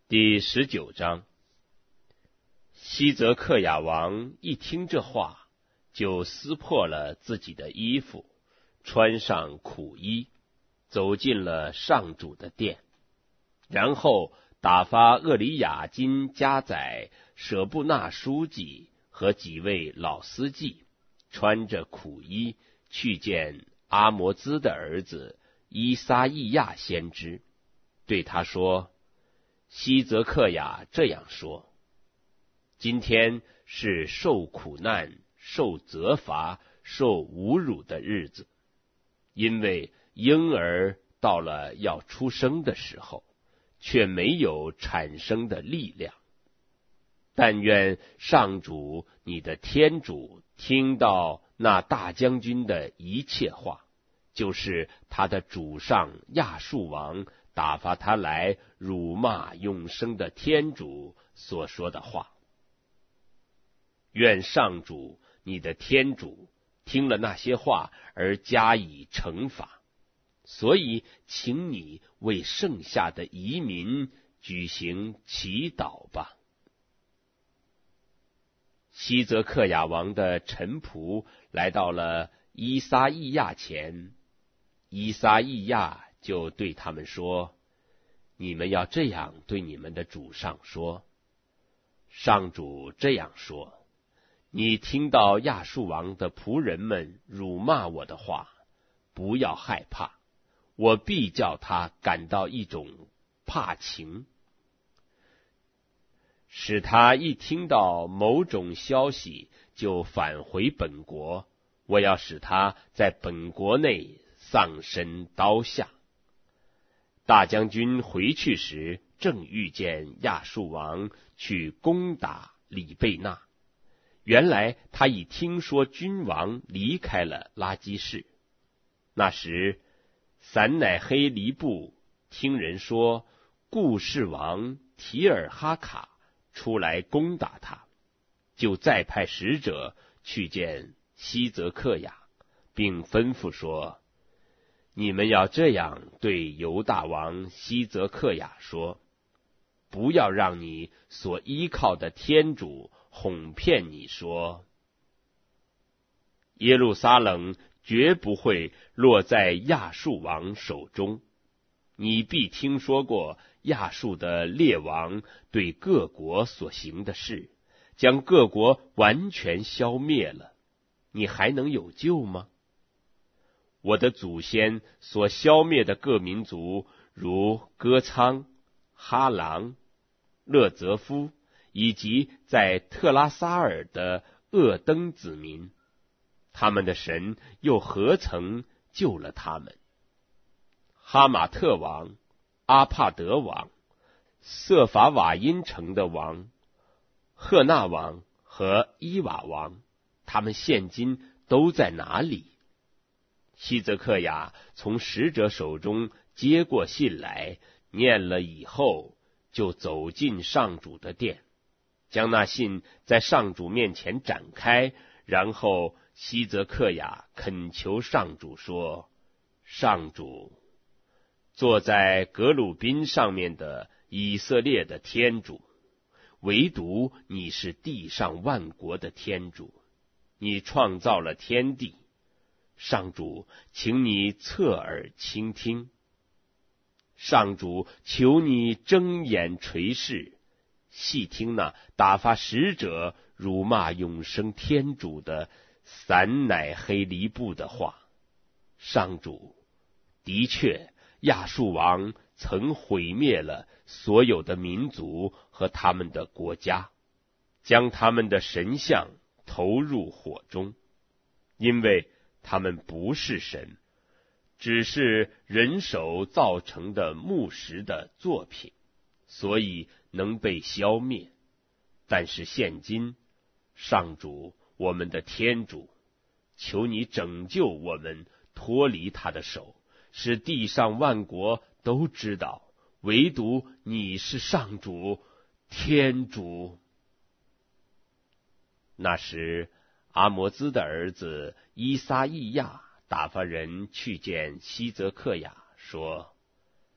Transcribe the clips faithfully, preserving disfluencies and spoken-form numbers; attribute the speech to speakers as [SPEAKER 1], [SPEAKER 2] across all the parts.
[SPEAKER 1] 第十九章。西泽克雅王一听这话，就撕破了自己的衣服，穿上苦衣，走进了上主的殿，然后打发厄里雅金家宰、舍布纳书记和几位老司祭，穿着苦衣去见阿摩兹的儿子伊撒意亚先知，对他说：西泽克雅这样说，今天是受苦难、受责罚、受侮辱的日子，因为婴儿到了要出生的时候，却没有产生的力量。但愿上主你的天主听到那大将军的一切话，就是他的主上亚述王打发他来辱骂永生的天主所说的话。愿上主你的天主听了那些话而加以惩罚，所以请你为剩下的移民举行祈祷吧。西泽克雅王的臣仆来到了伊撒意亚前，伊撒意亚就对他们说：你们要这样对你们的主上说，上主这样说，你听到亚述王的仆人们辱骂我的话，不要害怕，我必叫他感到一种怕情，使他一听到某种消息就返回本国，我要使他在本国内丧身刀下。大将军回去时，正遇见亚述王去攻打里贝纳。原来他已听说君王离开了拉基士。那时散乃黑黎布听人说固士王提尔哈卡出来攻打他，就再派使者去见西泽克雅，并吩咐说：你们要这样对犹大王西泽克雅说，不要让你所依靠的天主哄骗你说，耶路撒冷绝不会落在亚述王手中。你必听说过亚述的列王对各国所行的事，将各国完全消灭了，你还能有救吗？我的祖先所消灭的各民族，如歌仓、哈郎、勒泽夫，以及在特拉撒尔的厄登子民，他们的神又何曾救了他们？哈马特王、阿帕德王、色法瓦因城的王、赫纳王和伊瓦王，他们现今都在哪里？西泽克雅从使者手中接过信来，念了以后，就走进上主的殿，将那信在上主面前展开，然后西泽克雅恳求上主说：上主，坐在革鲁宾上面的以色列的天主，唯独你是地上万国的天主，你创造了天地。上主，请你侧耳倾听。上主，求你睁眼垂视，细听那打发使者辱骂永生天主的散乃黑黎布的话。上主，的确，亚述王曾毁灭了所有的民族和他们的国家，将他们的神像投入火中，因为他们不是神，只是人手造成的木石的作品，所以能被消灭。但是现今，上主我们的天主，求你拯救我们脱离他的手，使地上万国都知道，唯独你是上主天主。那时阿摩兹的儿子伊撒意亚打发人去见西泽克雅，说：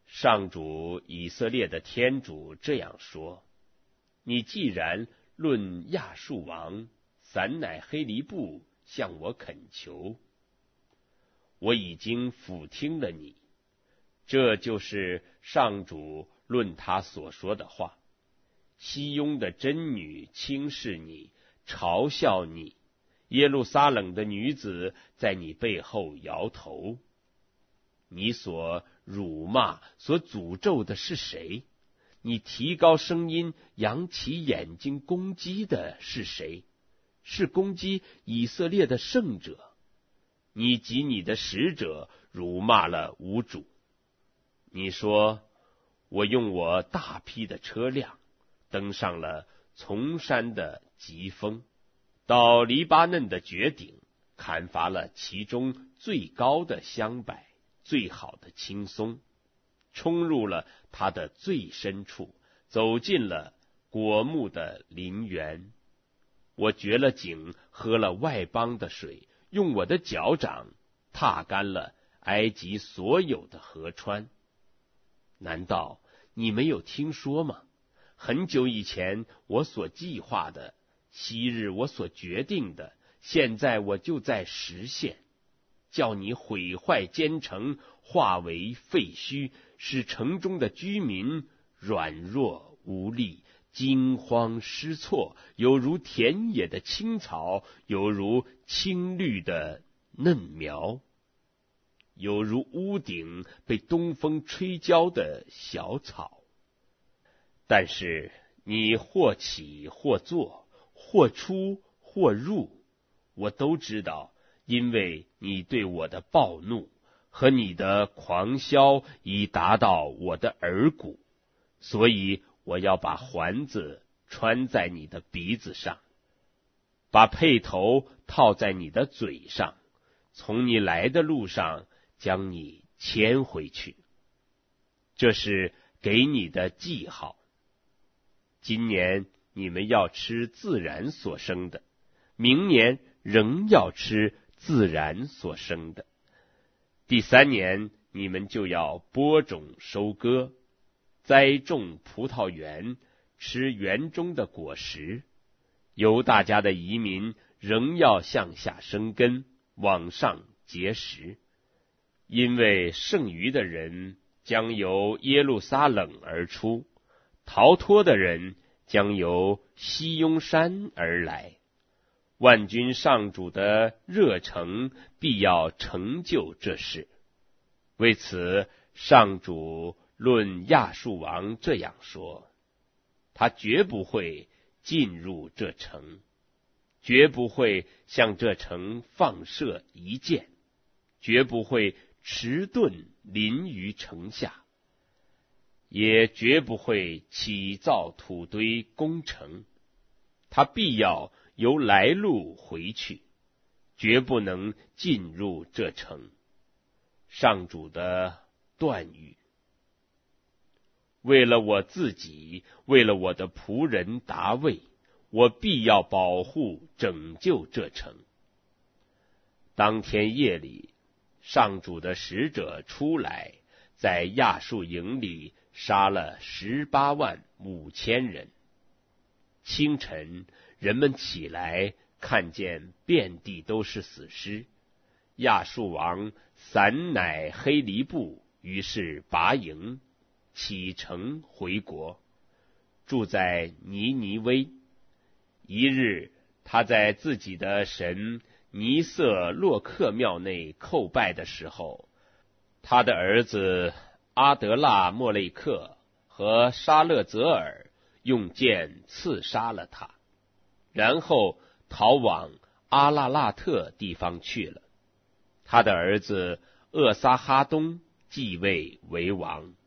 [SPEAKER 1] 上主以色列的天主这样说：你既然论亚述王散乃黑尼布向我恳求，我已经俯听了你。这就是上主论他所说的话。西雍的真女轻视你，嘲笑你，耶路撒冷的女子在你背后摇头。你所辱骂、所诅咒的是谁？你提高声音、扬起眼睛攻击的是谁？是攻击以色列的圣者。你及你的使者辱骂了无主。你说，我用我大批的车辆登上了从山的疾峰，到黎巴嫩的绝顶，砍伐了其中最高的香柏，最好的青松，冲入了它的最深处，走进了果木的林园。我掘了井，喝了外邦的水，用我的脚掌踏干了埃及所有的河川。难道你没有听说吗？很久以前我所计划的，昔日我所决定的，现在我就在实现，叫你毁坏坚城，化为废墟，使城中的居民软弱无力，惊慌失措，有如田野的青草，有如青绿的嫩苗，有如屋顶被东风吹焦的小草。但是你或起或坐，或出或入，我都知道，因为你对我的暴怒和你的狂嚣已达到我的耳骨，所以我要把环子穿在你的鼻子上，把辔头套在你的嘴上，从你来的路上将你牵回去。这是给你的记号。今年你们要吃自然所生的，明年仍要吃自然所生的。第三年你们就要播种收割，栽种葡萄园，吃园中的果实。犹大家的移民仍要向下生根，往上结实，因为剩余的人将由耶路撒冷而出，逃脱的人将由西雍山而来。万军上主的热诚必要成就这事。为此，上主论亚述王这样说：他绝不会进入这城，绝不会向这城放射一箭，绝不会迟钝临于城下，也绝不会起造土堆攻城。他必要由来路回去，绝不能进入这城。上主的断语。为了我自己，为了我的仆人达味，我必要保护拯救这城。当天夜里，上主的使者出来，在亚述营里杀了十八万五千人。清晨，人们起来，看见遍地都是死尸。亚述王散乃黑尼布于是拔营，启程回国，住在尼尼微。一日，他在自己的神尼色洛克庙内叩拜的时候，他的儿子阿德拉莫雷克和沙勒泽尔用剑刺杀了他，然后逃往阿拉腊特地方去了。他的儿子厄撒哈东继位为王。